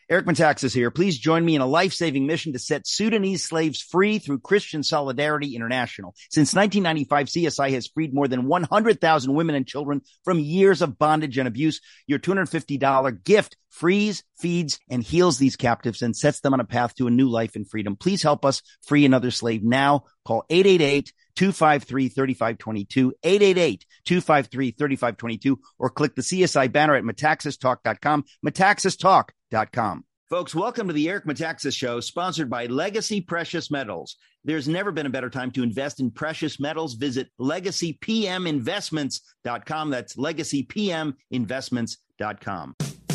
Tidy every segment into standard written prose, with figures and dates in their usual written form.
Eric Metaxas here. Please join me in a life-saving mission to set Sudanese slaves free through Christian Solidarity International. Since 1995, CSI has freed more than 100,000 women and children from years of bondage and abuse. Your $250 gift frees, feeds, and heals these captives and sets them on a path to a new life in freedom. Please help us free another slave now. Call 888-253-3522, 888-253-3522, or click the CSI banner at metaxastalk.com, metaxastalk.com. Folks, welcome to the Eric Metaxas Show, sponsored by Legacy Precious Metals. There's never been a better time to invest in precious metals. Visit LegacyPMInvestments.com. That's LegacyPMInvestments.com.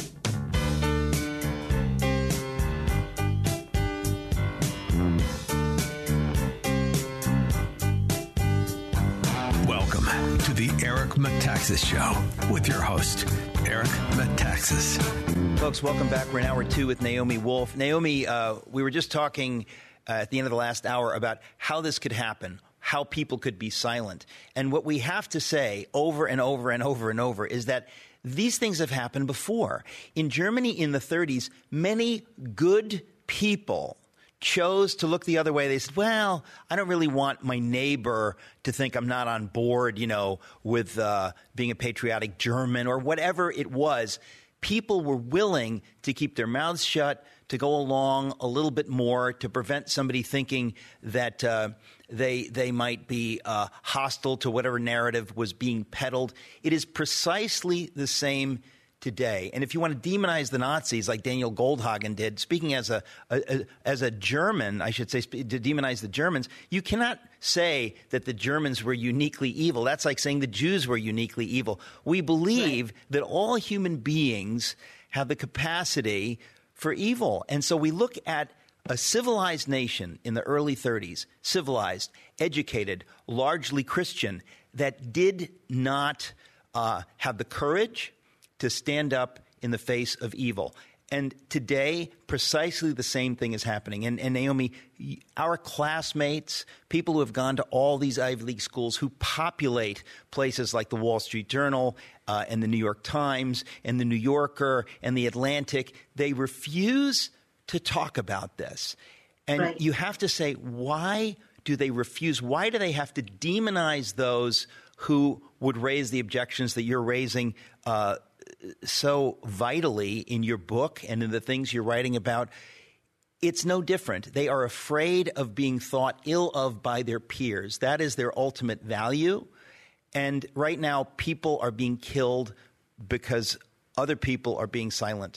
Welcome to the Eric Metaxas Show with your host, Eric Metaxas. Folks, welcome back. We're in hour two with Naomi Wolf. Naomi, we were just talking at the end of the last hour about how this could happen, how people could be silent. And what we have to say over and over and over and over is that these things have happened before. In Germany in the 30s, many good people chose to look the other way. They said, well, I don't really want my neighbor to think I'm not on board, with being a patriotic German or whatever it was. People were willing to keep their mouths shut, to go along a little bit more, to prevent somebody thinking that they might be hostile to whatever narrative was being peddled. It is precisely the same today. And if you want to demonize the Nazis like Daniel Goldhagen did, speaking as a German, I should say, to demonize the Germans, you cannot say that the Germans were uniquely evil. That's like saying the Jews were uniquely evil. We believe that all human beings have the capacity for evil. And so we look at a civilized nation in the early 30s, civilized, educated, largely Christian, that did not have the courage to stand up in the face of evil. And today, precisely the same thing is happening. And Naomi, our classmates, people who have gone to all these Ivy League schools, who populate places like the Wall Street Journal and the New York Times and the New Yorker and the Atlantic, they refuse to talk about this. And right. You have to say, why do they refuse? Why do they have to demonize those who would raise the objections that you're raising so vitally in your book and in the things you're writing about? It's no different. They are afraid of being thought ill of by their peers. That is their ultimate value. And right now, people are being killed because other people are being silent.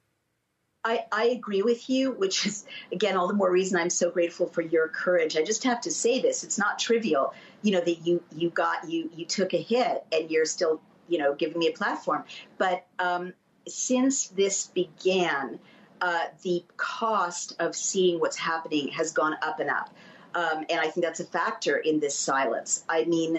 I agree with you, which is, again, all the more reason I'm so grateful for your courage. I just have to say this. It's not trivial, that you took a hit and you're still giving me a platform. But since this began, the cost of seeing what's happening has gone up and up. And I think that's a factor in this silence. I mean,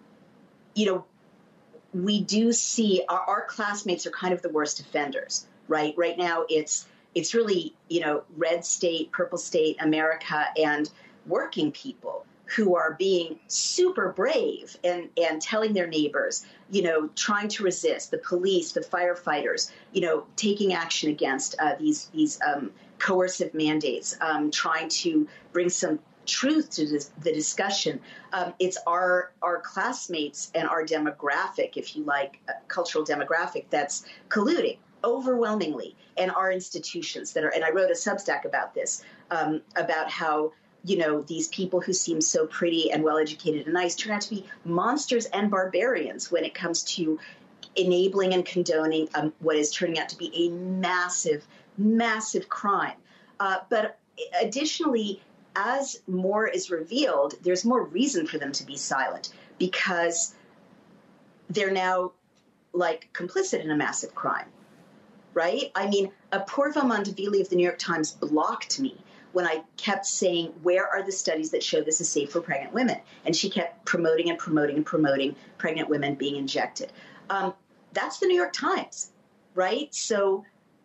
we do see our classmates are kind of the worst offenders, right? Right now, it's really, red state, purple state, America, and working people who are being super brave and telling their neighbors, trying to resist, the police, the firefighters, taking action against these coercive mandates, trying to bring some truth to the discussion. It's our classmates and our demographic, if you like, cultural demographic, that's colluding overwhelmingly, and our institutions that are, and I wrote a Substack about this, about how these people who seem so pretty and well-educated and nice turn out to be monsters and barbarians when it comes to enabling and condoning what is turning out to be a massive, massive crime. But additionally, as more is revealed, there's more reason for them to be silent because they're now complicit in a massive crime, right? I mean, Apoorva Mandavili of the New York Times blocked me when I kept saying, where are the studies that show this is safe for pregnant women? And she kept promoting pregnant women being injected. That's the New York Times, right? So,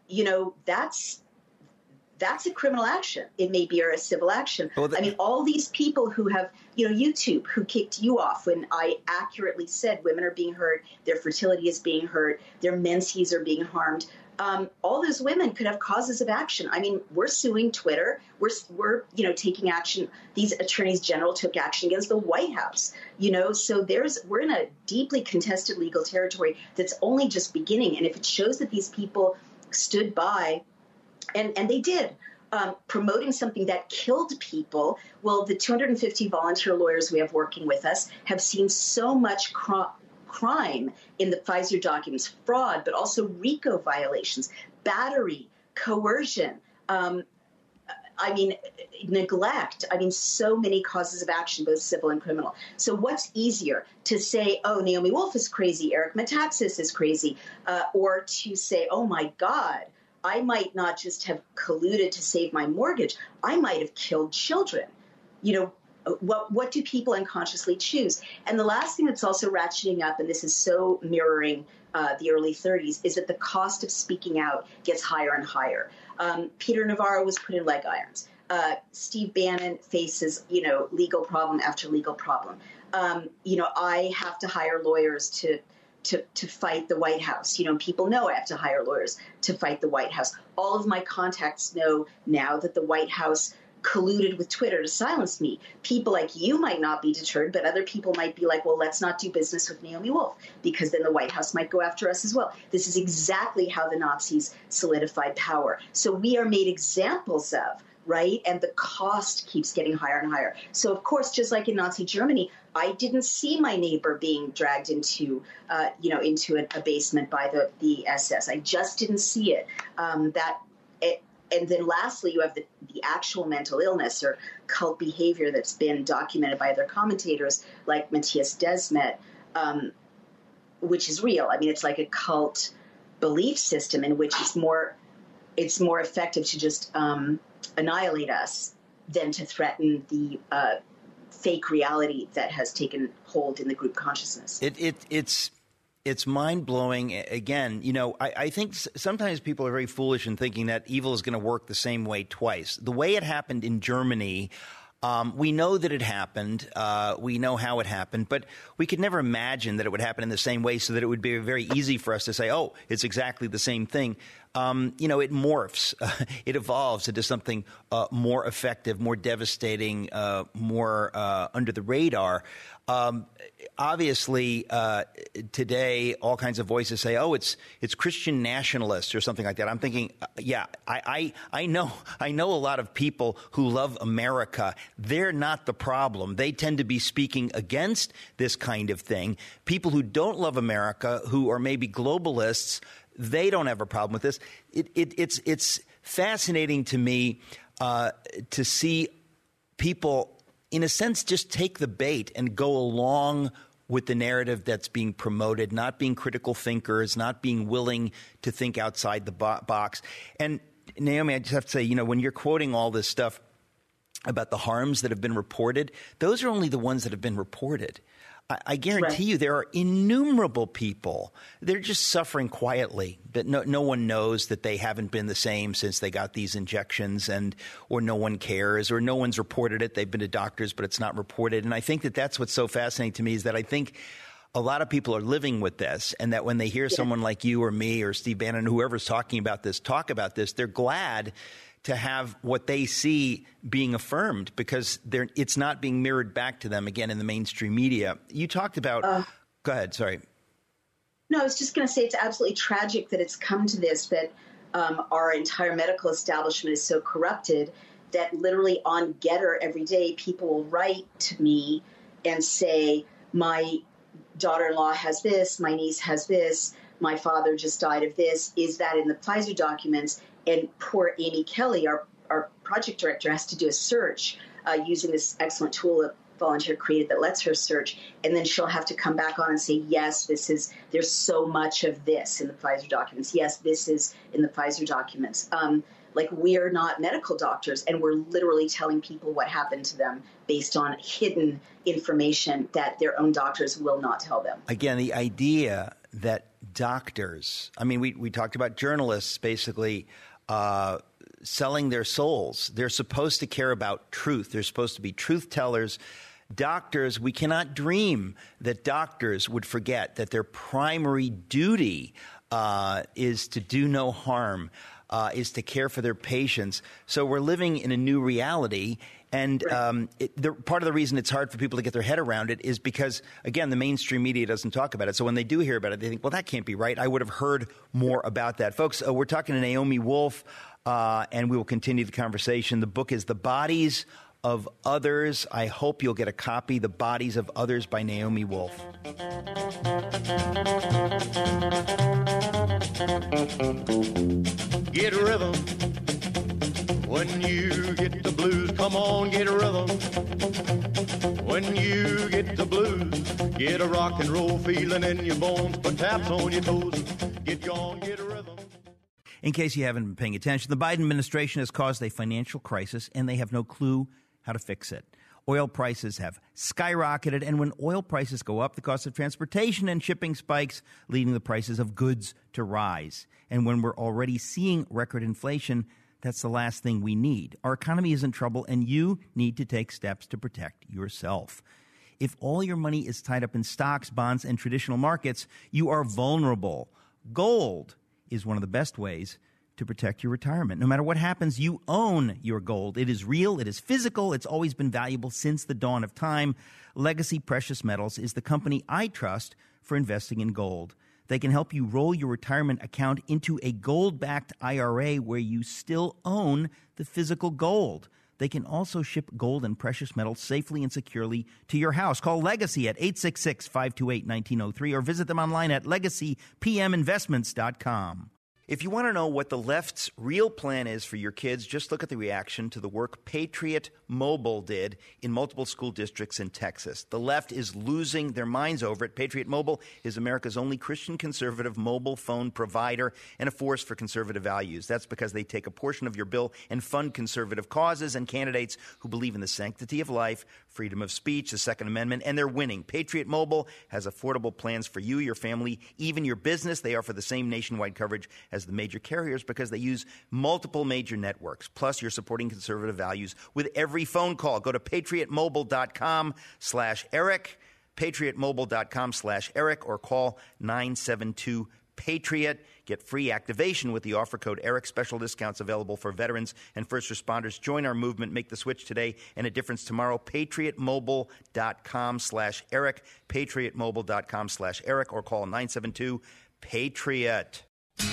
that's a criminal action. It may be a civil action. Well, all these people who have, YouTube, who kicked you off when I accurately said women are being hurt, their fertility is being hurt, their menses are being harmed. all those women could have causes of action. I mean, we're suing Twitter. We're taking action. These attorneys general took action against the White House. So we're in a deeply contested legal territory that's only just beginning. And if it shows that these people stood by, and they did, promoting something that killed people, well, the 250 volunteer lawyers we have working with us have seen so much crime in the Pfizer documents, fraud, but also RICO violations, battery, coercion, neglect. So many causes of action, both civil and criminal. So what's easier, to say, oh, Naomi Wolf is crazy, Eric Metaxas is crazy, or to say, oh, my God, I might not just have colluded to save my mortgage, I might have killed children. What do people unconsciously choose? And the last thing that's also ratcheting up, and this is so mirroring the early 30s, is that the cost of speaking out gets higher and higher. Peter Navarro was put in leg irons. Steve Bannon faces, legal problem after legal problem. I have to hire lawyers to fight the White House. People know I have to hire lawyers to fight the White House. All of my contacts know now that the White House colluded with Twitter to silence me. People like you might not be deterred, but other people might be like, well, let's not do business with Naomi Wolf, because then the White House might go after us as well. This is exactly how the Nazis solidified power. So we are made examples of, right? And the cost keeps getting higher and higher. So, of course, just like in Nazi Germany, I didn't see my neighbor being dragged into a basement by the SS. I just didn't see it. And then lastly, you have the actual mental illness or cult behavior that's been documented by other commentators like Matthias Desmet, which is real. It's like a cult belief system in which it's more effective to just annihilate us than to threaten the fake reality that has taken hold in the group consciousness. It's mind-blowing. Again, I think sometimes people are very foolish in thinking that evil is going to work the same way twice. The way it happened in Germany, we know that it happened. We know how it happened. But we could never imagine that it would happen in the same way, so that it would be very easy for us to say, oh, it's exactly the same thing. It morphs. It evolves into something more effective, more devastating, more under the radar. Obviously, today, all kinds of voices say, oh, it's Christian nationalists or something like that. I'm thinking, I know a lot of people who love America. They're not the problem. They tend to be speaking against this kind of thing. People who don't love America, who are maybe globalists, they don't have a problem with this. It's fascinating to me to see people, in a sense, just take the bait and go along with the narrative that's being promoted, not being critical thinkers, not being willing to think outside the box. And Naomi, I just have to say, when you're quoting all this stuff about the harms that have been reported, those are only the ones that have been reported. I guarantee you there are innumerable people. They're just suffering quietly, that no one knows that they haven't been the same since they got these injections, or no one cares, or no one's reported it. They've been to doctors, but it's not reported. And I think that that's what's so fascinating to me, is that I think a lot of people are living with this, and that when they hear someone like you or me or Steve Bannon, whoever's talking about this, talk about this, they're glad to have what they see being affirmed, because it's not being mirrored back to them again in the mainstream media. You talked about go ahead, sorry. No, I was just going to say it's absolutely tragic that it's come to this, that our entire medical establishment is so corrupted that literally on Getter every day, people will write to me and say, my daughter-in-law has this, my niece has this, my father just died of this. Is that in the Pfizer documents? And poor Amy Kelly, our project director, has to do a search using this excellent tool a volunteer created that lets her search. And then she'll have to come back on and say, yes, there's so much of this in the Pfizer documents. Yes, this is in the Pfizer documents. We're not medical doctors, and we're literally telling people what happened to them based on hidden information that their own doctors will not tell them. Again, the idea that doctors, we talked about journalists basically selling their souls. They're supposed to care about truth. They're supposed to be truth tellers. Doctors, we cannot dream that doctors would forget that their primary duty is to do no harm, is to care for their patients. So we're living in a new reality. And part of the reason it's hard for people to get their head around it is because, again, the mainstream media doesn't talk about it. So when they do hear about it, they think, well, that can't be right. I would have heard more about that. Folks, we're talking to Naomi Wolf, and we will continue the conversation. The book is The Bodies of Others. I hope you'll get a copy, The Bodies of Others by Naomi Wolf. Get rhythm. When you get the blues, come on, get a rhythm. When you get the blues, get a rock and roll feeling in your bones, put taps on your toes, get gone, get a rhythm. In case you haven't been paying attention, the Biden administration has caused a financial crisis, and they have no clue how to fix it. Oil prices have skyrocketed, and when oil prices go up, the cost of transportation and shipping spikes, leading the prices of goods to rise. And when we're already seeing record inflation, that's the last thing we need. Our economy is in trouble, and you need to take steps to protect yourself. If all your money is tied up in stocks, bonds, and traditional markets, you are vulnerable. Gold is one of the best ways to protect your retirement. No matter what happens, you own your gold. It is real. It is physical. It's always been valuable since the dawn of time. Legacy Precious Metals is the company I trust for investing in gold. They can help you roll your retirement account into a gold-backed IRA where you still own the physical gold. They can also ship gold and precious metals safely and securely to your house. Call Legacy at 866-528-1903 or visit them online at legacypminvestments.com. If you want to know what the left's real plan is for your kids, just look at the reaction to the work Patriot Mobile did in multiple school districts in Texas. The left is losing their minds over it. Patriot Mobile is America's only Christian conservative mobile phone provider and a force for conservative values. That's because they take a portion of your bill and fund conservative causes and candidates who believe in the sanctity of life, freedom of speech, the Second Amendment, and they're winning. Patriot Mobile has affordable plans for you, your family, even your business. They offer the same nationwide coverage as the major carriers because they use multiple major networks. Plus, you're supporting conservative values with every phone call. Go to patriotmobile.com/Eric, patriotmobile.com/Eric, or call 972-PATRIOT. Get free activation with the offer code ERIC. Special discounts available for veterans and first responders. Join our movement. Make the switch today and a difference tomorrow. patriotmobile.com/Eric, patriotmobile.com/Eric, or call 972-PATRIOT.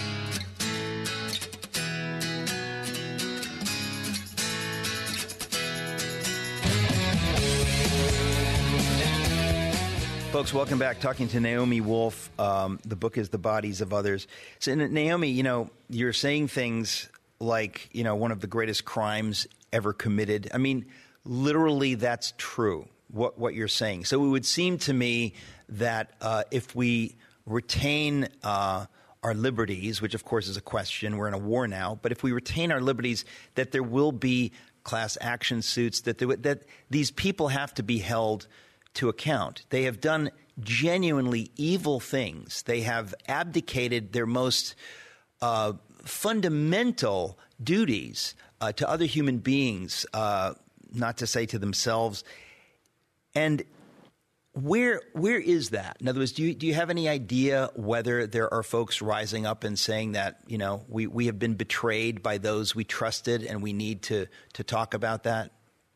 Folks, welcome back. Talking to Naomi Wolf. The book is The Bodies of Others. So, Naomi, you're saying things like, one of the greatest crimes ever committed. I mean, literally, that's true, what you're saying. So it would seem to me that if we retain our liberties, which, of course, is a question. We're in a war now. But if we retain our liberties, that there will be class action suits, that these people have to be held to account. They have done genuinely evil things. They have abdicated their most fundamental duties to other human beings, not to say to themselves. And where is that? In other words, do you have any idea whether there are folks rising up and saying that, we have been betrayed by those we trusted and we need to talk about that?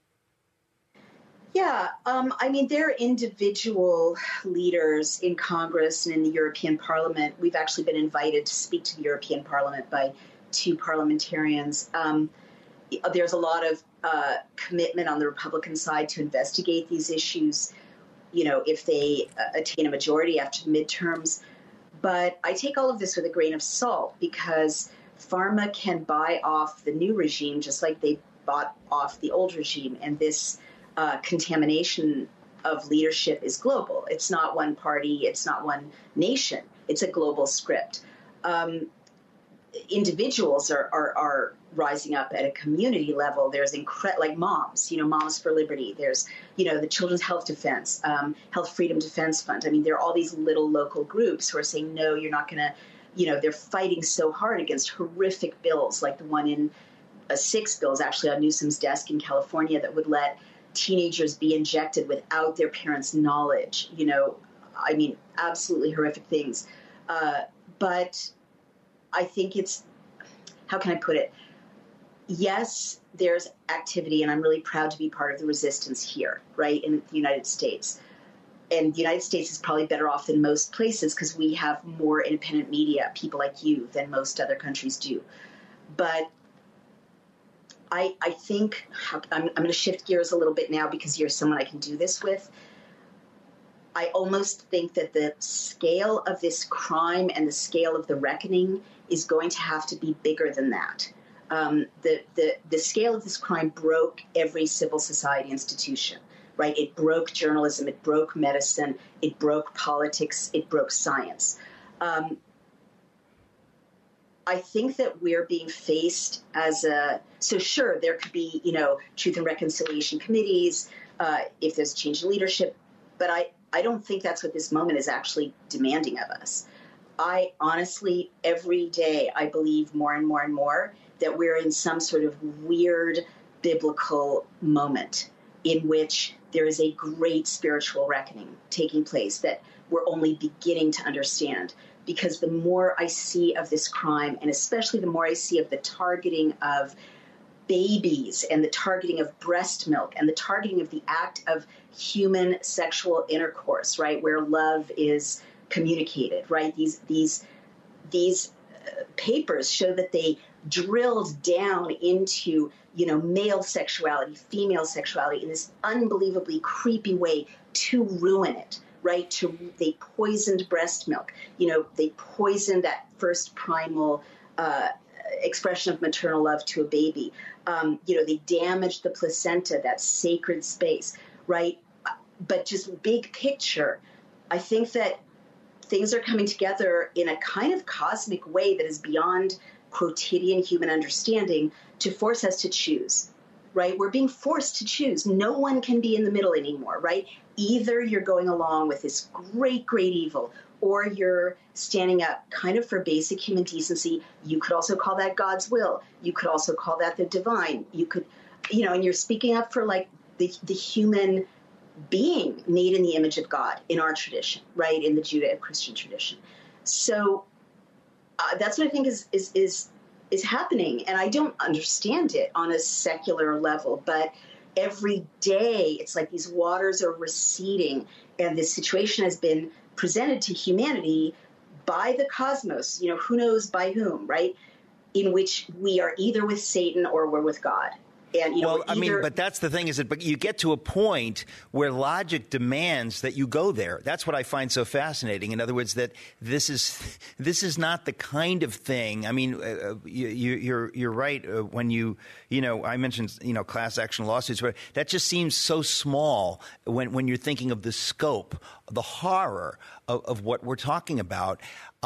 Yeah, there are individual leaders in Congress and in the European Parliament. We've actually been invited to speak to the European Parliament by two parliamentarians. There's a lot of commitment on the Republican side to investigate these issues, if they attain a majority after the midterms. But I take all of this with a grain of salt because pharma can buy off the new regime just like they bought off the old regime. And this contamination of leadership is global. It's not one party. It's not one nation. It's a global script. Individuals are rising up at a community level. There's like moms, Moms for Liberty. There's, the Children's Health Defense, Health Freedom Defense Fund. I mean, there are all these little local groups who are saying, no, you're not going to, they're fighting so hard against horrific bills like the one in 6 bills actually on Newsom's desk in California that would let teenagers be injected without their parents' knowledge. Absolutely horrific things. But I think how can I put it? Yes, there's activity, and I'm really proud to be part of the resistance here, right, in the United States. And the United States is probably better off than most places because we have more independent media, people like you, than most other countries do. But I think I'm going to shift gears a little bit now because you're someone I can do this with. I almost think that the scale of this crime and the scale of the reckoning is going to have to be bigger than that. The scale of this crime broke every civil society institution, right? It broke journalism, it broke medicine, it broke politics, it broke science. I think that we're being faced so sure, there could be, truth and reconciliation committees, if there's a change in leadership, but I don't think that's what this moment is actually demanding of us. I honestly, every day, I believe more and more and more that we're in some sort of weird biblical moment in which there is a great spiritual reckoning taking place that we're only beginning to understand. Because the more I see of this crime, and especially the more I see of the targeting of babies and the targeting of breast milk and the targeting of the act of human sexual intercourse, right, where love is communicated, right? These papers show that they drilled down into, male sexuality, female sexuality in this unbelievably creepy way to ruin it. Right? They poisoned breast milk. They poisoned that first primal expression of maternal love to a baby. They damaged the placenta, that sacred space, right? But just big picture, I think that things are coming together in a kind of cosmic way that is beyond quotidian human understanding to force us to choose. Right? We're being forced to choose. No one can be in the middle anymore, right? Either you're going along with this great, great evil, or you're standing up kind of for basic human decency. You could also call that God's will. You could also call that the divine. You could, and you're speaking up for like the human being made in the image of God in our tradition, right? In the Judeo-Christian tradition. So that's what I think is happening. And I don't understand it on a secular level, but every day it's like these waters are receding and this situation has been presented to humanity by the cosmos, who knows by whom, right? In which we are either with Satan or we're with God. And, but that's the thing but you get to a point where logic demands that you go there. That's what I find so fascinating. In other words, that this is not the kind of thing. I mean, you're right when I mentioned class action lawsuits. That just seems so small when you're thinking of the scope, the horror of what we're talking about.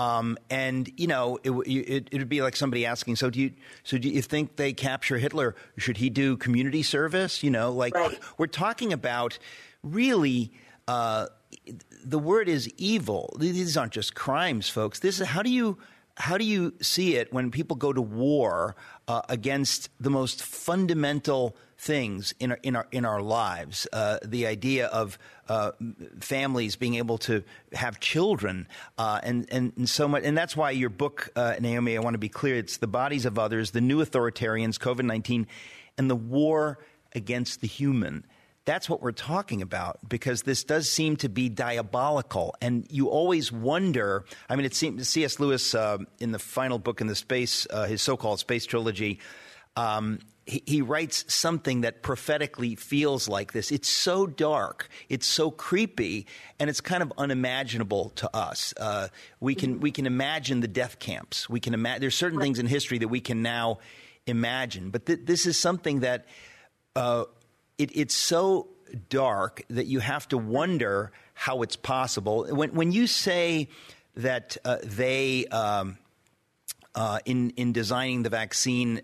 It would be like somebody asking, so do you think they capture Hitler? Should he do community service? Right. We're talking about really, the word is evil. These aren't just crimes, folks. This is how do you see it when people go to war against the most fundamental things in our lives? The idea of families being able to have children, and so much, and that's why your book, Naomi, I want to be clear, it's The Bodies of Others, the New Authoritarians, COVID-19, and the War Against the Human. That's what we're talking about, because this does seem to be diabolical, and you always wonder. I mean, it seems C.S. Lewis in the final book in the space, his so-called space trilogy. He writes something that prophetically feels like this. It's so dark, it's so creepy, and it's kind of unimaginable to us. We can imagine the death camps. We can imagine. There's certain things in history that we can now imagine, but this is something that it's so dark that you have to wonder how it's possible. When you say that they in designing the vaccine.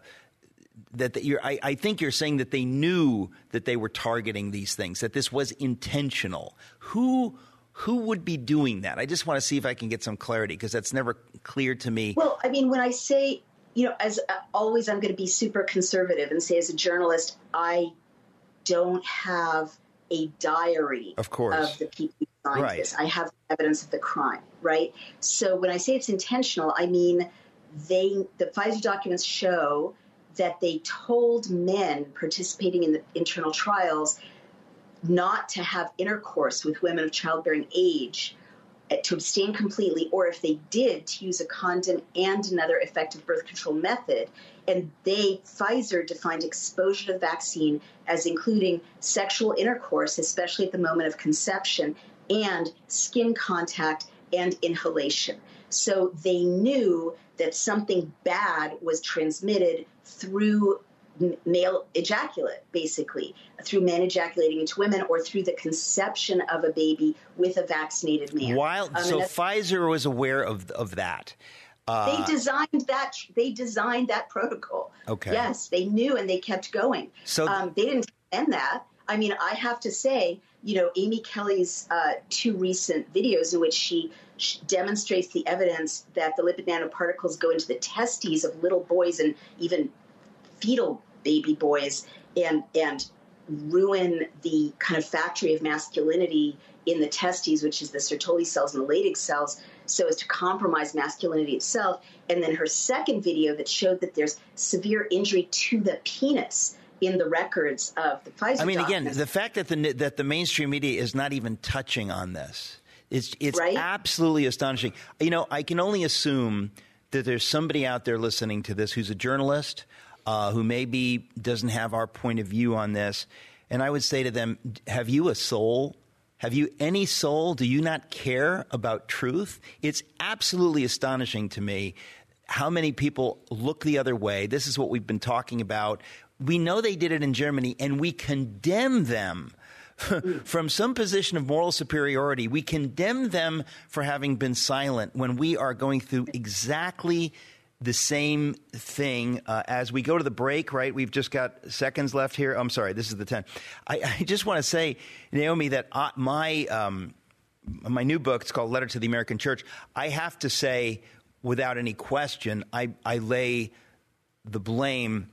I think you're saying that they knew that they were targeting these things, that this was intentional. Who would be doing that? I just want to see if I can get some clarity, because that's never clear to me. Well, I mean, when I say, as always, I'm going to be super conservative and say, as a journalist, I don't have a diary of course of the people designed this. I have evidence of the crime, right? So when I say it's intentional, I mean the Pfizer documents show that they told men participating in the internal trials not to have intercourse with women of childbearing age, to abstain completely, or if they did, to use a condom and another effective birth control method. And Pfizer defined exposure to the vaccine as including sexual intercourse, especially at the moment of conception, and skin contact and inhalation. So they knew that something bad was transmitted through male ejaculate, basically, through men ejaculating into women or through the conception of a baby with a vaccinated man. So Pfizer was aware of that. They designed that protocol. Okay. Yes, they knew, and they kept going. So they didn't end that. I mean, I have to say, Amy Kelly's 2 recent videos in which she demonstrates the evidence that the lipid nanoparticles go into the testes of little boys and even fetal baby boys and ruin the kind of factory of masculinity in the testes, which is the Sertoli cells and the Leydig cells, so as to compromise masculinity itself. And then her second video that showed that there's severe injury to the penis in the records of the Pfizer documents. Again, the fact that the mainstream media is not even touching on this, it's right? Absolutely astonishing. I can only assume that there's somebody out there listening to this who's a journalist, who maybe doesn't have our point of view on this. And I would say to them, have you a soul? Have you any soul? Do you not care about truth? It's absolutely astonishing to me how many people look the other way. This is what we've been talking about. We know they did it in Germany, and we condemn them from some position of moral superiority. We condemn them for having been silent when we are going through exactly the same thing. As we go to the break, right? We've just got seconds left here. I'm sorry, this is the 10. I just want to say, Naomi, that my new book, it's called Letter to the American Church. I have to say, without any question, I lay the blame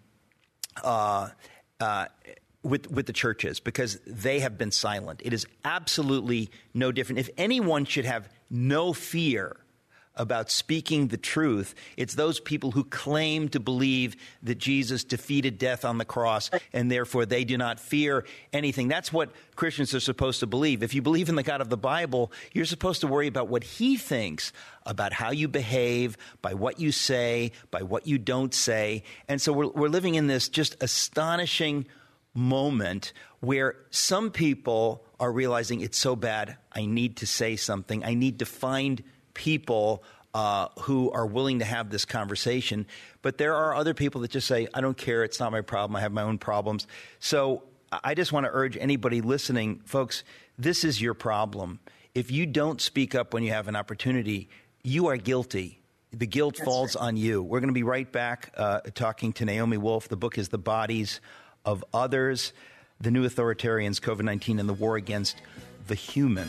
with the churches, because they have been silent. It is absolutely no different. If anyone should have no fear about speaking the truth, it's those people who claim to believe that Jesus defeated death on the cross, and therefore they do not fear anything. That's what Christians are supposed to believe. If you believe in the God of the Bible, you're supposed to worry about what he thinks about how you behave, by what you say, by what you don't say. And so we're living in this just astonishing moment where some people are realizing it's so bad, I need to say something. I need to find people who are willing to have this conversation. But there are other people that just say, I don't care, it's not my problem, I have my own problems. So I just want to urge anybody listening, folks, this is your problem. If you don't speak up when you have an opportunity, you are guilty. The guilt falls on you. We're going to be right back talking to Naomi Wolf. The book is The Bodies of Others, The New Authoritarians, COVID-19, and the War Against the Human.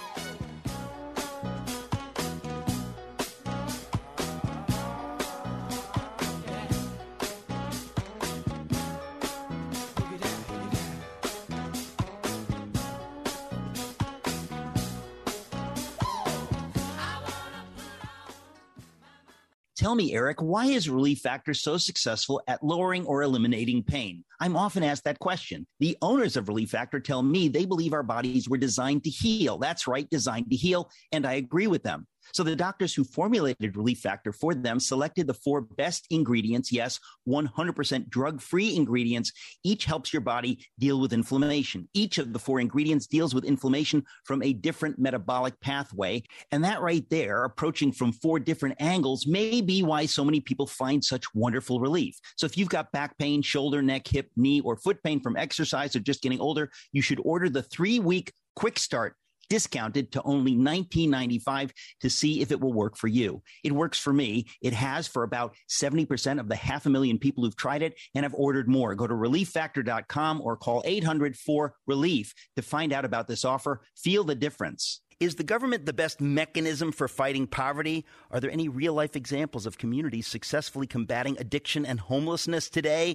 Tell me, Eric, why is Relief Factor so successful at lowering or eliminating pain? I'm often asked that question. The owners of Relief Factor tell me they believe our bodies were designed to heal. That's right, designed to heal, and I agree with them. So the doctors who formulated Relief Factor for them selected the 4 best ingredients, yes, 100% drug-free ingredients. Each helps your body deal with inflammation. Each of the 4 ingredients deals with inflammation from a different metabolic pathway. And that right there, approaching from 4 different angles, may be why so many people find such wonderful relief. So if you've got back pain, shoulder, neck, hip, knee, or foot pain from exercise or just getting older, you should order the 3-week quick start, discounted to only $19.95 to see if it will work for you. It works for me. It has for about 70% of the 500,000 people who've tried it and have ordered more. Go to ReliefFactor.com or call 800-4-RELIEF to find out about this offer. Feel the difference. Is the government the best mechanism for fighting poverty? Are there any real-life examples of communities successfully combating addiction and homelessness today?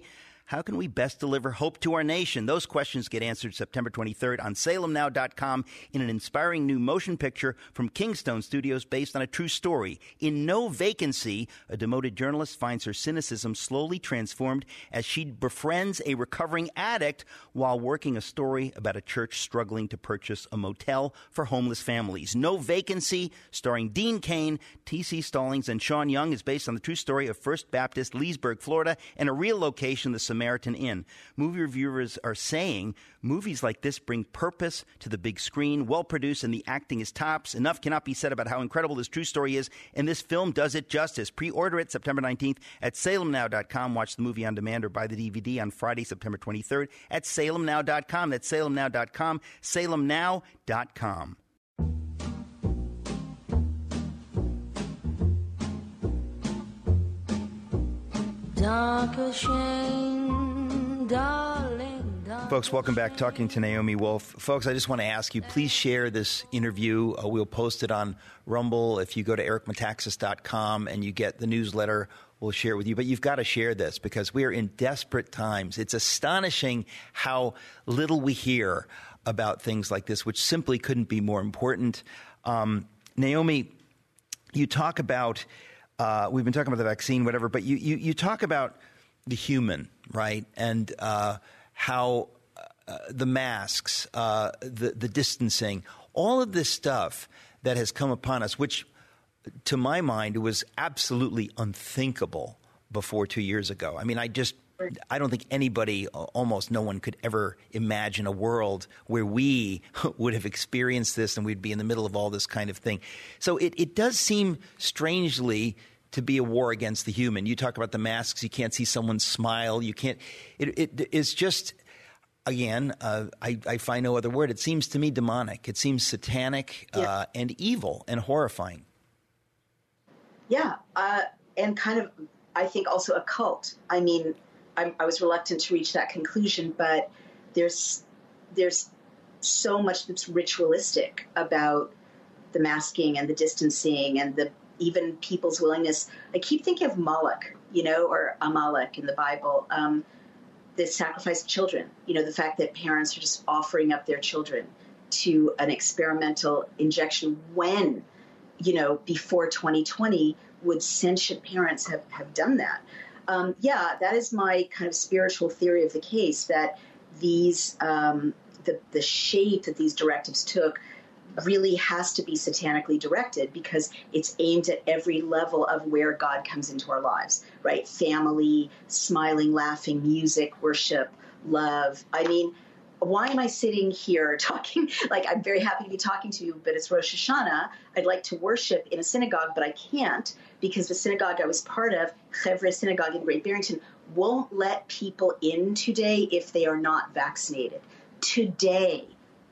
How can we best deliver hope to our nation? Those questions get answered September 23rd on salemnow.com in an inspiring new motion picture from Kingstone Studios based on a true story. In No Vacancy, a demoted journalist finds her cynicism slowly transformed as she befriends a recovering addict while working a story about a church struggling to purchase a motel for homeless families. No Vacancy, starring Dean Cain, T.C. Stallings, and Sean Young, is based on the true story of First Baptist Leesburg, Florida, and a real location, the Samaritan Inn. Movie reviewers are saying movies like this bring purpose to the big screen, well-produced, and the acting is tops. Enough cannot be said about how incredible this true story is, and this film does it justice. Pre-order it September 19th at salemnow.com. Watch the movie on demand or buy the DVD on Friday, September 23rd at salemnow.com. That's salemnow.com, salemnow.com. Darker shame, darling, darling. Folks, welcome back. Talking to Naomi Wolf. Folks, I just want to ask you, please share this interview. We'll post it on Rumble. If you go to ericmetaxas.com and you get the newsletter, we'll share it with you. But you've got to share this because we are in desperate times. It's astonishing how little we hear about things like this, which simply couldn't be more important. Naomi, you talk about... we've been talking about the vaccine, whatever, but you talk about the human, right? And how the masks, the distancing, all of this stuff that has come upon us, which to my mind was absolutely unthinkable before 2 years ago. I mean, I don't think anybody, almost no one could ever imagine a world where we would have experienced this and we'd be in the middle of all this kind of thing. So it does seem strangely to be a war against the human. You talk about the masks. You can't see someone smile. You can't. It's just, again, I find no other word. It seems to me demonic. It seems satanic and evil and horrifying. Yeah, and kind of, I think, also a cult. I mean, I was reluctant to reach that conclusion, but there's so much that's ritualistic about the masking and the distancing and even people's willingness. I keep thinking of Moloch, or Amalek in the Bible, the sacrifice of children. The fact that parents are just offering up their children to an experimental injection when, before 2020, would sentient parents have done that? That is my kind of spiritual theory of the case, that these the shape that these directives took really has to be satanically directed because it's aimed at every level of where God comes into our lives, right? Family, smiling, laughing, music, worship, love. I mean, why am I sitting here talking? Like, I'm very happy to be talking to you, but it's Rosh Hashanah. I'd like to worship in a synagogue, but I can't because the synagogue I was part of, Chevra Synagogue in Great Barrington, won't let people in today if they are not vaccinated. Today,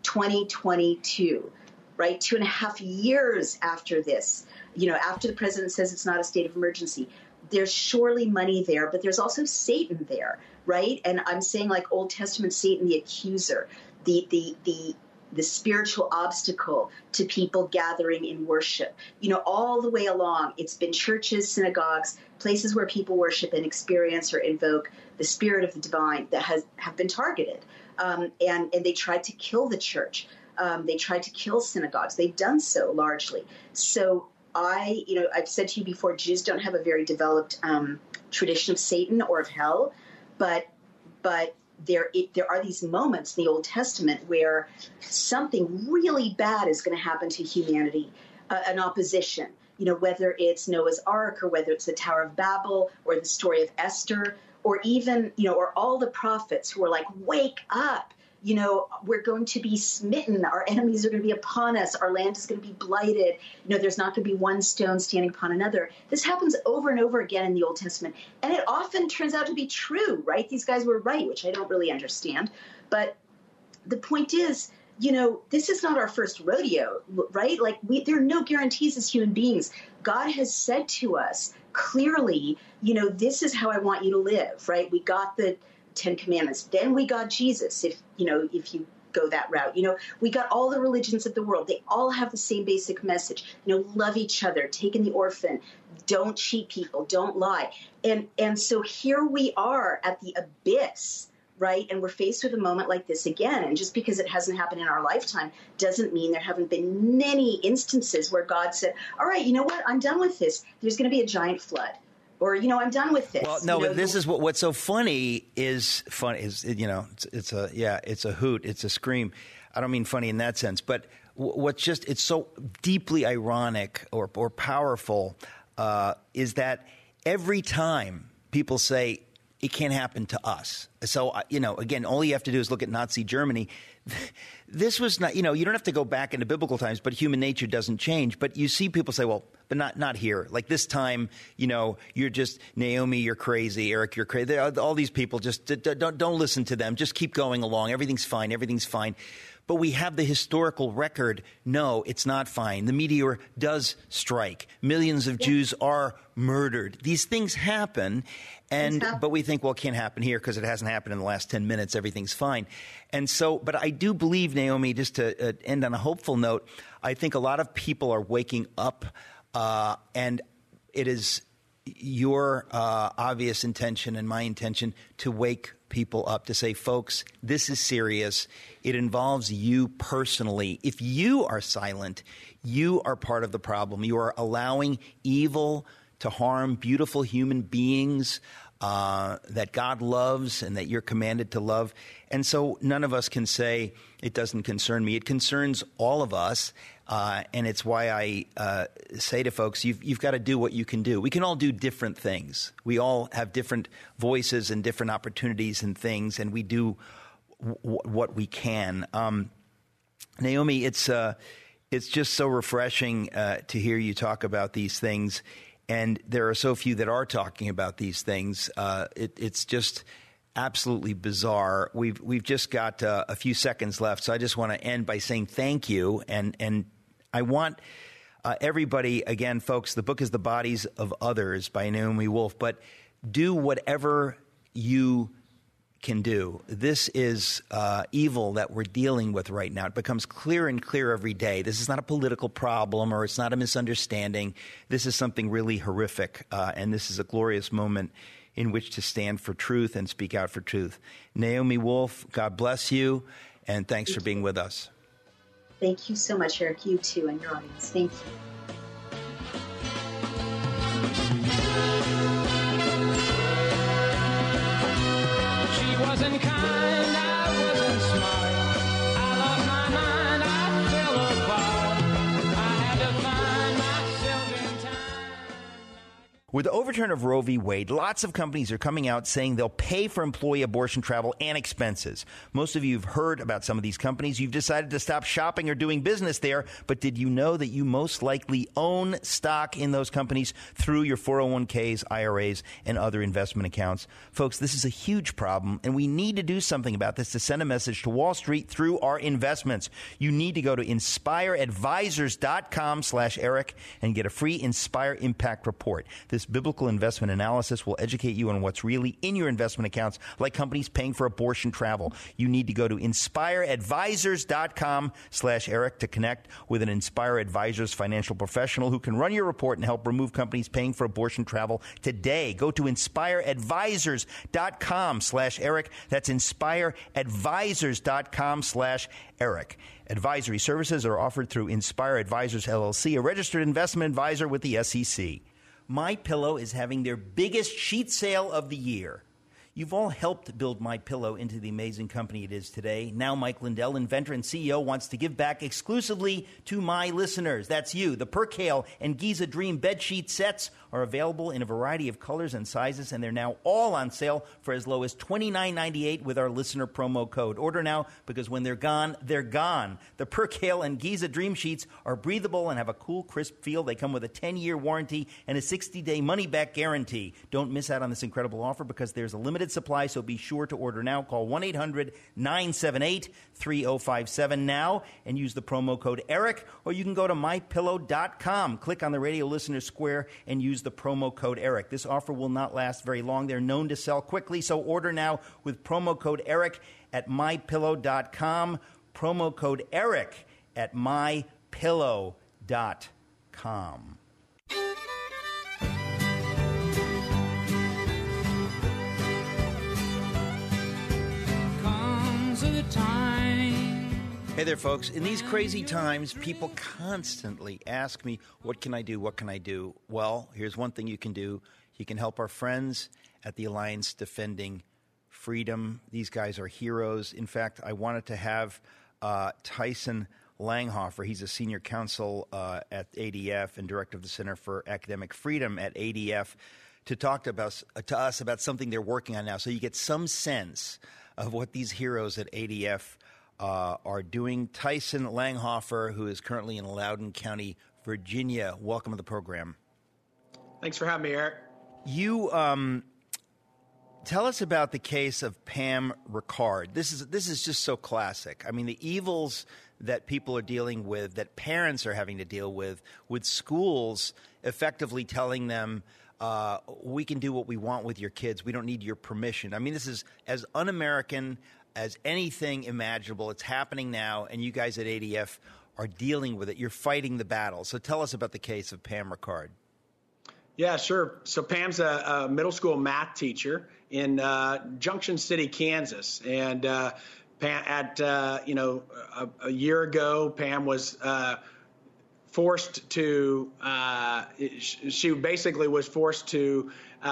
2022, right? 2.5 years after this, after the president says it's not a state of emergency, there's surely money there, but there's also Satan there, right? And I'm saying, like Old Testament Satan, the accuser, the spiritual obstacle to people gathering in worship. All the way along, it's been churches, synagogues, places where people worship and experience or invoke the spirit of the divine that have been targeted. And they tried to kill the church. They tried to kill synagogues. They've done so largely. So I've said to you before, Jews don't have a very developed tradition of Satan or of hell, but there are these moments in the Old Testament where something really bad is going to happen to humanity, an opposition. Whether it's Noah's Ark or whether it's the Tower of Babel or the story of Esther, or even or all the prophets who are like, wake up. We're going to be smitten. Our enemies are going to be upon us. Our land is going to be blighted. There's not going to be one stone standing upon another. This happens over and over again in the Old Testament. And it often turns out to be true, right? These guys were right, which I don't really understand. But the point is, this is not our first rodeo, right? Like, there are no guarantees as human beings. God has said to us clearly, this is how I want you to live, right? We got the 10 Commandments. Then we got Jesus. If you go that route. We got all the religions of the world. They all have the same basic message. Love each other, take in the orphan, don't cheat people, don't lie. And so here we are at the abyss, right? And we're faced with a moment like this again. And just because it hasn't happened in our lifetime doesn't mean there haven't been many instances where God said, all right, you know what? I'm done with this. There's going to be a giant flood. Or, I'm done with this. Well, no, but this is what's so funny is it's a hoot. It's a scream. I don't mean funny in that sense. But it's so deeply ironic or powerful is that every time people say it can't happen to us. So, again, all you have to do is look at Nazi Germany. This was not, you don't have to go back into biblical times, but human nature doesn't change. But you see people say, well, but not here. Like this time, you're just, Naomi, you're crazy. Eric, you're crazy. All these people, just don't listen to them. Just keep going along. Everything's fine. Everything's fine. But we have the historical record. No, it's not fine. The meteor does strike. Millions of Jews are murdered. These things happen. But we think, well, it can't happen here because it hasn't happened in the last 10 minutes. Everything's fine. And so, but I do believe, Naomi, just to end on a hopeful note, I think a lot of people are waking up, and it is your obvious intention and my intention to wake people up, to say, folks, this is serious. It involves you personally. If you are silent, you are part of the problem. You are allowing evil to harm beautiful human beings that God loves and that you're commanded to love. And so none of us can say it doesn't concern me. It concerns all of us. And it's why I say to folks, you've got to do what you can do. We can all do different things. We all have different voices and different opportunities and things, and we do what we can. Naomi, it's just so refreshing to hear you talk about these things. And there are so few that are talking about these things. It's just absolutely bizarre. We've just got a few seconds left, so I just want to end by saying thank you. And I want everybody, again, folks, the book is The Bodies of Others by Naomi Wolf, but do whatever you can do. This is evil that we're dealing with right now. It becomes clearer and clearer every day. This is not a political problem, or it's not a misunderstanding. This is something really horrific, and this is a glorious moment in which to stand for truth and speak out for truth. Naomi Wolf, God bless you, and thanks for being with us. Thank you so much, Eric. You too, and your audience. Thank you. Wasn't kind, I wasn't smart. I lost my mind, I fell apart. I had to find myself in time. With the overturn of Roe v. Wade, lots of companies are coming out saying they'll pay for employee abortion travel and expenses. Most of you have heard about some of these companies. You've decided to stop shopping or doing business there, but did you know that you most likely own stock in those companies through your 401ks, IRAs, and other investment accounts? Folks, this is a huge problem, and we need to do something about this to send a message to Wall Street through our investments. You need to go to inspireadvisors.com/Eric and get a free Inspire Impact Report. This biblical investment analysis will educate you on what's really in your investment accounts, like companies paying for abortion travel. You need to go to inspireadvisors.com/Eric to connect with an Inspire Advisors financial professional who can run your report and help remove companies paying for abortion travel today. Go to inspireadvisors.com/Eric. That's inspireadvisors.com/Eric. Advisory services are offered through Inspire Advisors, LLC, a registered investment advisor with the SEC. MyPillow is having their biggest sheet sale of the year. You've all helped build MyPillow into the amazing company it is today. Now Mike Lindell, inventor and CEO, wants to give back exclusively to my listeners. That's you. The Percale and Giza Dream bedsheet sets are available in a variety of colors and sizes, and they're now all on sale for as low as $29.98 with our listener promo code. Order now, because when they're gone, they're gone. The Percale and Giza Dream sheets are breathable and have a cool, crisp feel. They come with a 10-year warranty and a 60-day money-back guarantee. Don't miss out on this incredible offer, because there's a limited supply, so be sure to order now. Call 1-800-978-3057 now and use the promo code ERIC, or you can go to mypillow.com. Click on the radio listener square and use the promo code ERIC. This offer will not last very long. They're known to sell quickly, so order now with promo code ERIC at mypillow.com. promo code ERIC at mypillow.com. Comes a time. Hey there, folks. In these crazy times, people constantly ask me, what can I do? What can I do? Well, here's one thing you can do. You can help our friends at the Alliance Defending Freedom. These guys are heroes. In fact, I wanted to have Tyson Langhofer. He's a senior counsel at ADF and director of the Center for Academic Freedom at ADF to talk to us about something they're working on now. So you get some sense of what these heroes at ADF are doing. Tyson Langhofer, who is currently in Loudoun County, Virginia. Welcome to the program. Thanks for having me, Eric. You tell us about the case of Pam Ricard. This is just so classic. I mean, the evils that people are dealing with, that parents are having to deal with schools effectively telling them, we can do what we want with your kids. We don't need your permission. I mean, this is as un-American as anything imaginable. It's happening now, and you guys at ADF are dealing with it. You're fighting the battle. So tell us about the case of Pam Ricard. Yeah, sure. So Pam's a middle school math teacher in Junction City, Kansas, and Pam, a year ago, Pam was forced to. She basically was forced to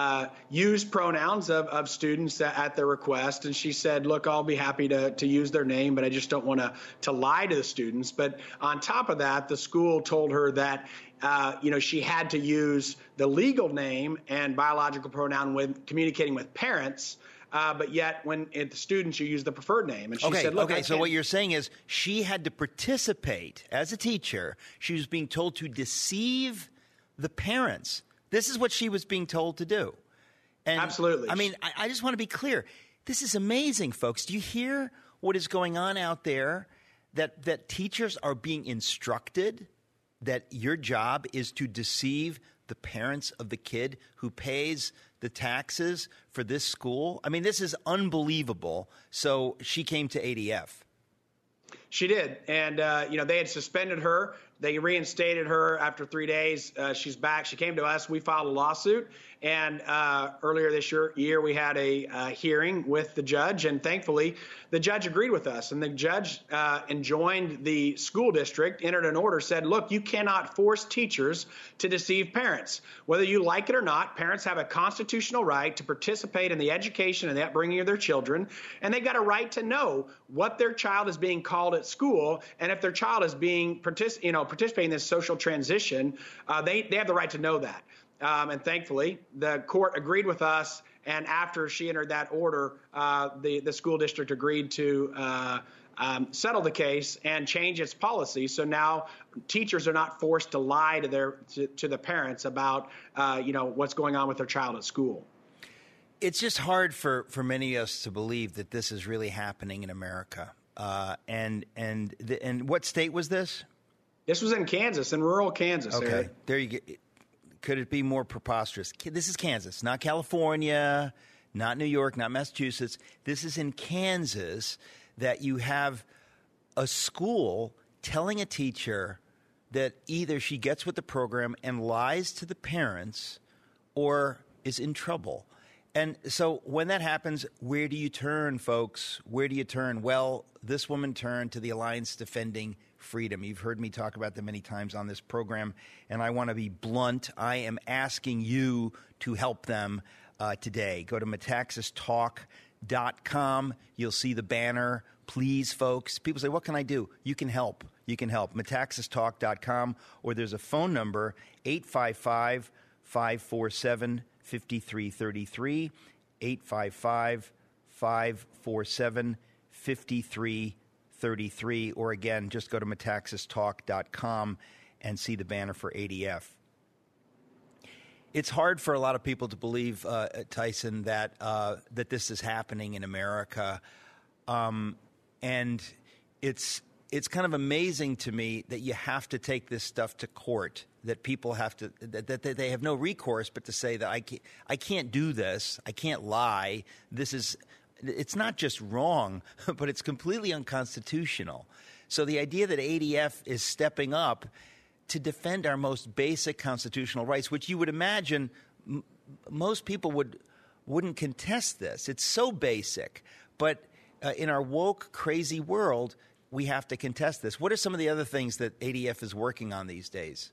use pronouns of students at their request, and she said, "Look, I'll be happy to use their name, but I just don't want to lie to the students." But on top of that, the school told her that. She had to use the legal name and biological pronoun when communicating with parents, but yet when it's students, you use the preferred name. And she said, "Look, so what you're saying is she had to participate as a teacher. She was being told to deceive the parents. This is what she was being told to do." And absolutely. I mean, I just want to be clear. This is amazing, folks. Do you hear what is going on out there? That teachers are being instructed that your job is to deceive the parents of the kid who pays the taxes for this school? I mean, this is unbelievable. So she came to ADF. She did. And, they had suspended her. They reinstated her after 3 days. She's back. She came to us. We filed a lawsuit. And earlier this year, we had a hearing with the judge. And thankfully, the judge agreed with us. And the judge enjoined the school district, entered an order, said, look, you cannot force teachers to deceive parents. Whether you like it or not, parents have a constitutional right to participate in the education and the upbringing of their children. And they've got a right to know what their child is being called at school. And if their child is being participating in this social transition, they have the right to know that. And thankfully, the court agreed with us. And after she entered that order, the school district agreed to settle the case and change its policy. So now teachers are not forced to lie to the parents about what's going on with their child at school. It's just hard for many of us to believe that this is really happening in America. And what state was this? This was in Kansas, in rural Kansas. Okay, Eric. there you go. Could it be more preposterous? This is Kansas, not California, not New York, not Massachusetts. This is in Kansas that you have a school telling a teacher that either she gets with the program and lies to the parents or is in trouble. And so when that happens, where do you turn, folks? Where do you turn? Well, this woman turned to the Alliance Defending Freedom. You've heard me talk about them many times on this program, and I want to be blunt. I am asking you to help them today. Go to metaxastalk.com. You'll see the banner. Please, folks. People say, what can I do? You can help. You can help. metaxastalk.com, or there's a phone number, 855-547-5333, 855-547-5333. Or again, just go to metaxastalk.com and see the banner for ADF. It's hard for a lot of people to believe, Tyson, that this is happening in America, and it's kind of amazing to me that you have to take this stuff to court. That people have to that they have no recourse but to say that I can't do this. I can't lie. This is it's not just wrong, but it's completely unconstitutional. So the idea that ADF is stepping up to defend our most basic constitutional rights, which you would imagine most people wouldn't contest this. It's so basic. But in our woke, crazy world, we have to contest this. What are some of the other things that ADF is working on these days?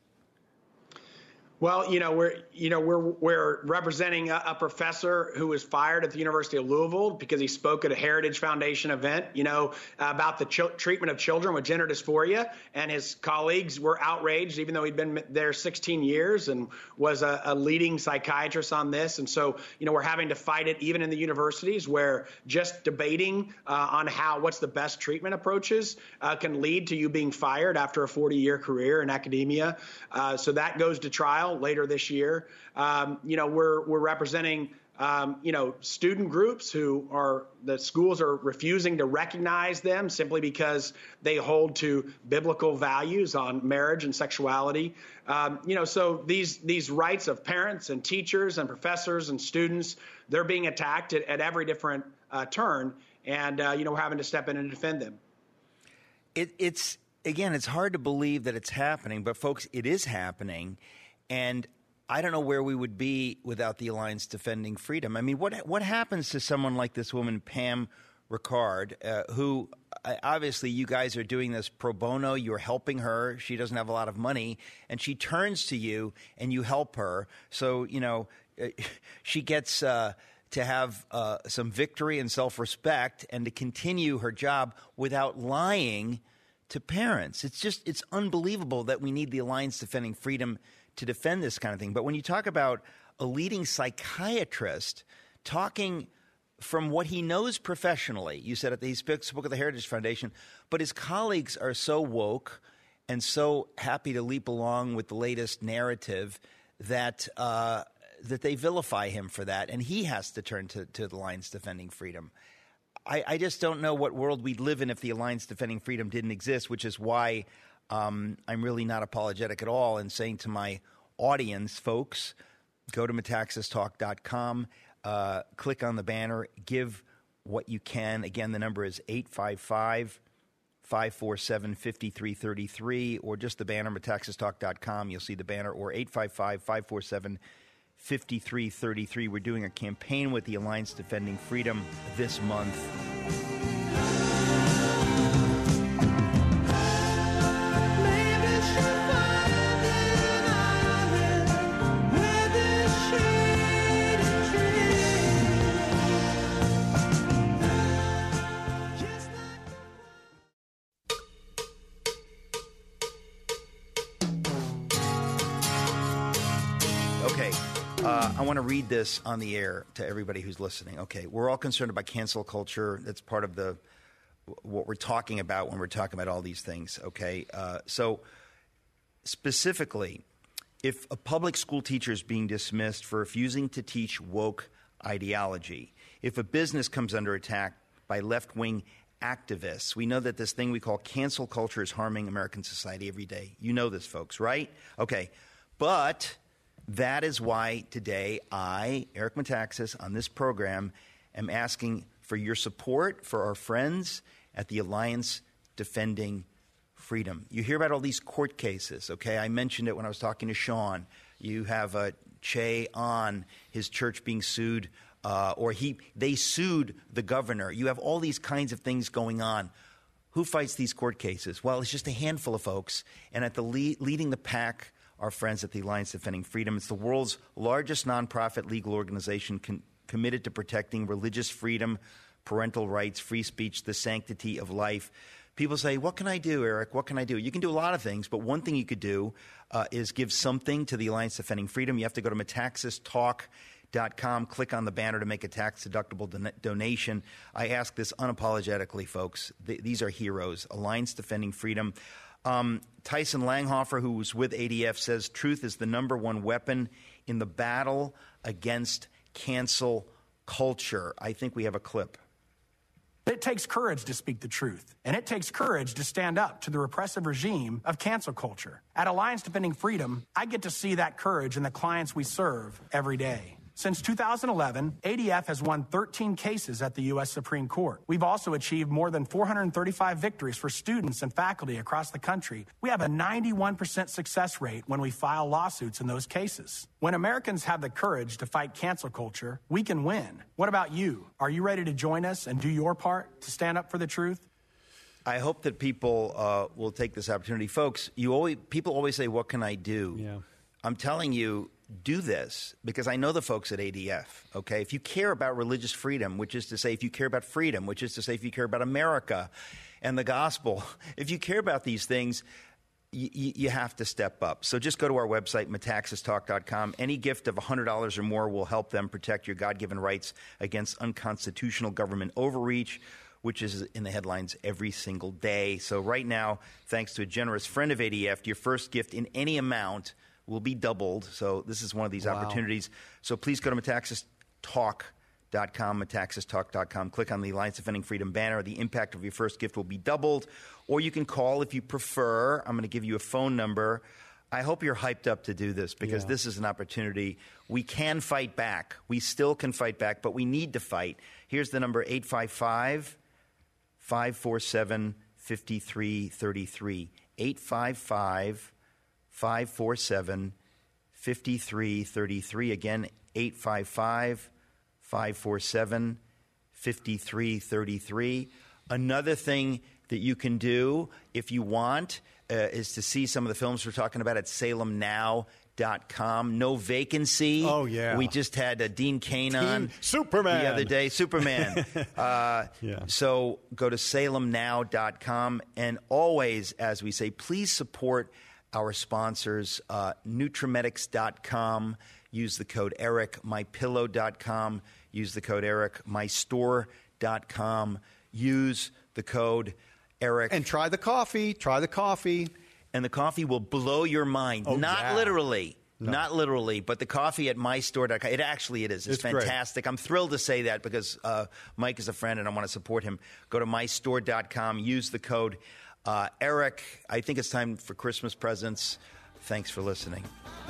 Well, we're representing a professor who was fired at the University of Louisville because he spoke at a Heritage Foundation event, about the treatment of children with gender dysphoria, and his colleagues were outraged, even though he'd been there 16 years and was a leading psychiatrist on this. And so, we're having to fight it even in the universities, where just debating on what's the best treatment approaches can lead to you being fired after a 40-year career in academia. So that goes to trial later this year. We're representing, student groups the schools are refusing to recognize them simply because they hold to biblical values on marriage and sexuality. So these rights of parents and teachers and professors and students, they're being attacked at every different turn. And, we're having to step in and defend them. It's hard to believe that it's happening, but folks, it is happening. And I don't know where we would be without the Alliance Defending Freedom. I mean, what happens to someone like this woman, Pam Ricard, who obviously you guys are doing this pro bono. You're helping her. She doesn't have a lot of money, and she turns to you and you help her. So, she gets to have some victory and self-respect and to continue her job without lying to parents. It's unbelievable that we need the Alliance Defending Freedom to defend this kind of thing. But when you talk about a leading psychiatrist talking from what he knows professionally, you said he spoke at the Heritage Foundation, but his colleagues are so woke and so happy to leap along with the latest narrative that they vilify him for that, and he has to turn to the Alliance Defending Freedom. I just don't know what world we'd live in if the Alliance Defending Freedom didn't exist, which is why I'm really not apologetic at all in saying to my audience, folks, go to metaxastalk.com, click on the banner, give what you can. Again, the number is 855-547-5333, or just the banner, metaxastalk.com. You'll see the banner, or 855-547-5333. We're doing a campaign with the Alliance Defending Freedom this month. I want to read this on the air to everybody who's listening. Okay, we're all concerned about cancel culture. That's part of what we're talking about when we're talking about all these things. Okay, so specifically, if a public school teacher is being dismissed for refusing to teach woke ideology, if a business comes under attack by left-wing activists, we know that this thing we call cancel culture is harming American society every day. You know this, folks, right? Okay, but that is why today I, Eric Metaxas, on this program, am asking for your support for our friends at the Alliance Defending Freedom. You hear about all these court cases, okay? I mentioned it when I was talking to Sean. You have Che Ahn, his church being sued, they sued the governor. You have all these kinds of things going on. Who fights these court cases? Well, it's just a handful of folks, and at the leading the pack, our friends at the Alliance Defending Freedom. It's the world's largest nonprofit legal organization committed to protecting religious freedom, parental rights, free speech, the sanctity of life. People say, what can I do, Eric? What can I do? You can do a lot of things, but one thing you could do is give something to the Alliance Defending Freedom. You have to go to metaxastalk.com, click on the banner to make a tax-deductible donation. I ask this unapologetically, folks. These are heroes. Alliance Defending Freedom. Tyson Langhofer, who was with ADF, says truth is the number one weapon in the battle against cancel culture. I think we have a clip. It takes courage to speak the truth, and it takes courage to stand up to the repressive regime of cancel culture. At Alliance Defending Freedom, I get to see that courage in the clients we serve every day. Since 2011, ADF has won 13 cases at the U.S. Supreme Court. We've also achieved more than 435 victories for students and faculty across the country. We have a 91% success rate when we file lawsuits in those cases. When Americans have the courage to fight cancel culture, we can win. What about you? Are you ready to join us and do your part to stand up for the truth? I hope that people will take this opportunity. Folks, people always say, what can I do? Yeah. I'm telling you, do this, because I know the folks at ADF, okay? If you care about religious freedom, which is to say if you care about freedom, which is to say if you care about America and the gospel, if you care about these things, you have to step up. So just go to our website, metaxastalk.com. Any gift of $100 or more will help them protect your God-given rights against unconstitutional government overreach, which is in the headlines every single day. So right now, thanks to a generous friend of ADF, your first gift in any amount will be doubled. So this is one of these opportunities. So please go to metaxastalk.com, metaxastalk.com. Click on the Alliance Defending Freedom banner. The impact of your first gift will be doubled. Or you can call if you prefer. I'm going to give you a phone number. I hope you're hyped up to do this, because this is an opportunity. We can fight back. We still can fight back, but we need to fight. Here's the number, 855-547-5333. 855-547-5333. Again, 855-547-5333. Another thing that you can do if you want is to see some of the films we're talking about at salemnow.com. No Vacancy. Oh, yeah. We just had Dean Cain on Superman the other day. Superman. So go to salemnow.com. And always, as we say, please support our sponsors, Nutrimedics.com. Use the code ERIC. MyPillow.com. Use the code ERIC. MyStore.com. Use the code ERIC. And try the coffee. Try the coffee. And the coffee will blow your mind. Oh, Not literally. No. Not literally, but the coffee at mystore.com, it is. It's fantastic. Great. I'm thrilled to say that because Mike is a friend and I want to support him. Go to mystore.com. Use the code ERIC. I think it's time for Christmas presents. Thanks for listening.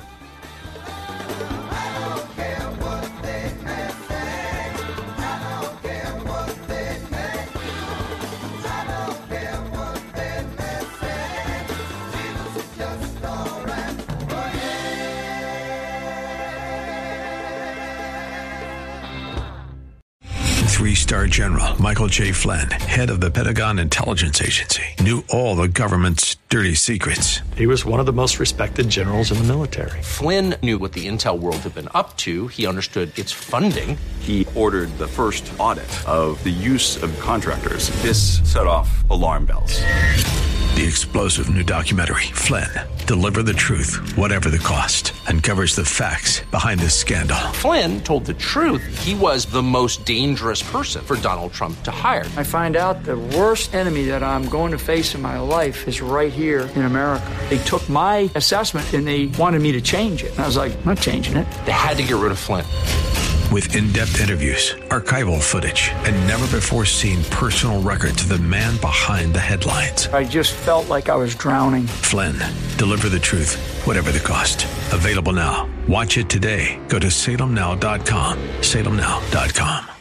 Three-star General Michael J. Flynn, head of the Pentagon Intelligence Agency, knew all the government's dirty secrets. He was one of the most respected generals in the military. Flynn knew what the intel world had been up to. He understood its funding. He ordered the first audit of the use of contractors. This set off alarm bells. The explosive new documentary, Flynn, Deliver the Truth, Whatever the Cost, uncovers the facts behind this scandal. Flynn told the truth. He was the most dangerous person for Donald Trump to hire. I find out the worst enemy that I'm going to face in my life is right here in America. They took my assessment and they wanted me to change it. And I was like, I'm not changing it. They had to get rid of Flynn. With in-depth interviews, archival footage, and never-before-seen personal records of the man behind the headlines. I just felt like I was drowning. Flynn, Deliver the Truth, Whatever the Cost. Available now. Watch it today. Go to salemnow.com. salemnow.com.